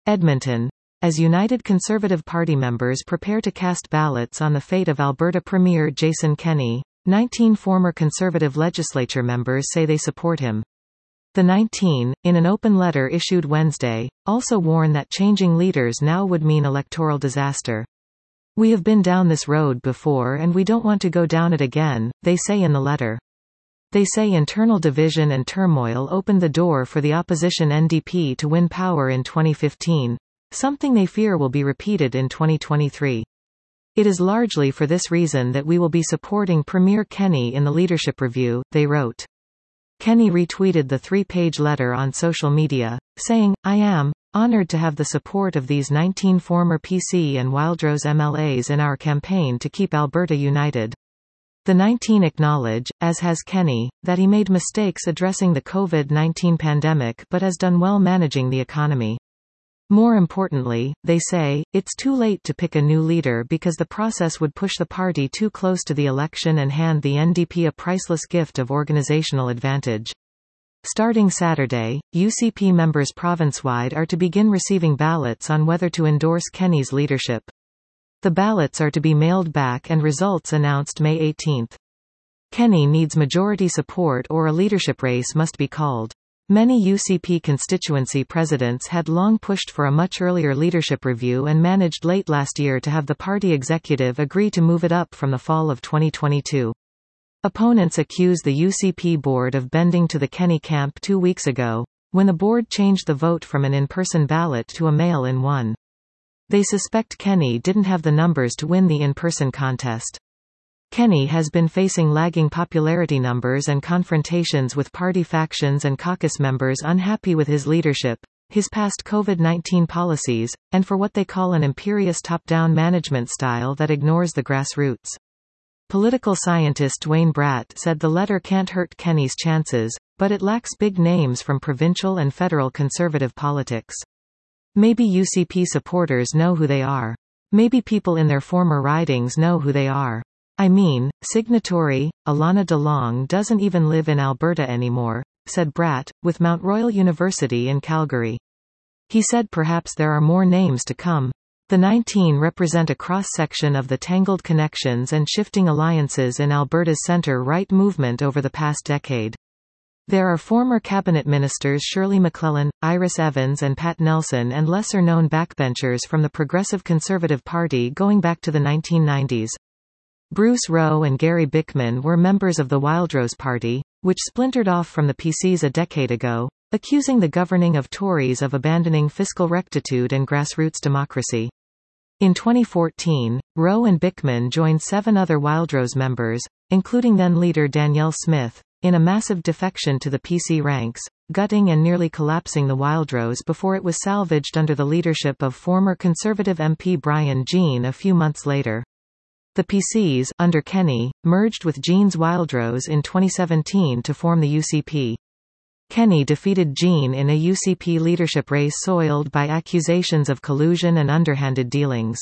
Edmonton. As United Conservative Party members prepare to cast ballots on the fate of Alberta Premier Jason Kenney, 19 former Conservative legislature members say they support him. The 19, in an open letter issued Wednesday, also warn that changing leaders now would mean electoral disaster. "We have been down this road before and we don't want to go down it again," they say in the letter. They say internal division and turmoil opened the door for the opposition NDP to win power in 2015, something they fear will be repeated in 2023. "It is largely for this reason that we will be supporting Premier Kenney in the leadership review," they wrote. Kenney retweeted the 3-page letter on social media, saying, "I am honored to have the support of these 19 former PC and Wildrose MLAs in our campaign to keep Alberta united." The 19 acknowledge, as has Kenney, that he made mistakes addressing the COVID-19 pandemic but has done well managing the economy. More importantly, they say, it's too late to pick a new leader because the process would push the party too close to the election and hand the NDP a priceless gift of organizational advantage. Starting Saturday, UCP members province-wide are to begin receiving ballots on whether to endorse Kenney's leadership. The ballots are to be mailed back and results announced May 18. Kenney needs majority support or a leadership race must be called. Many UCP constituency presidents had long pushed for a much earlier leadership review and managed late last year to have the party executive agree to move it up from the fall of 2022. Opponents accuse the UCP board of bending to the Kenney camp 2 weeks ago, when the board changed the vote from an in-person ballot to a mail-in one. They suspect Kenney didn't have the numbers to win the in-person contest. Kenney has been facing lagging popularity numbers and confrontations with party factions and caucus members unhappy with his leadership, his past COVID-19 policies, and for what they call an imperious top-down management style that ignores the grassroots. Political scientist Dwayne Bratt said the letter can't hurt Kenney's chances, but it lacks big names from provincial and federal conservative politics. Maybe UCP supporters know who they are. Maybe people in their former ridings know who they are. I mean, signatory, Alana DeLong doesn't even live in Alberta anymore, said Bratt, with Mount Royal University in Calgary. He said perhaps there are more names to come. The 19 represent a cross-section of the tangled connections and shifting alliances in Alberta's centre-right movement over the past decade. There are former cabinet ministers Shirley McClellan, Iris Evans and Pat Nelson and lesser-known backbenchers from the Progressive Conservative Party going back to the 1990s. Bruce Rowe and Gary Bickman were members of the Wildrose Party, which splintered off from the PCs a decade ago, accusing the governing of Tories of abandoning fiscal rectitude and grassroots democracy. In 2014, Rowe and Bickman joined 7 other Wildrose members, including then-leader Danielle Smith, in a massive defection to the PC ranks, gutting and nearly collapsing the Wildrose before it was salvaged under the leadership of former Conservative MP Brian Jean a few months later. The PCs, under Kenney, merged with Jean's Wildrose in 2017 to form the UCP. Kenney defeated Jean in a UCP leadership race soiled by accusations of collusion and underhanded dealings.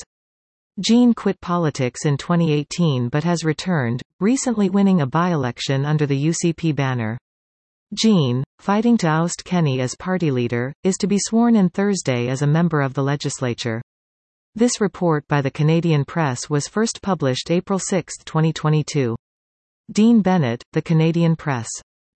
Jean quit politics in 2018 but has returned, recently winning a by-election under the UCP banner. Jean, fighting to oust Kenney as party leader, is to be sworn in Thursday as a member of the legislature. This report by the Canadian Press was first published April 6, 2022. Dean Bennett, The Canadian Press.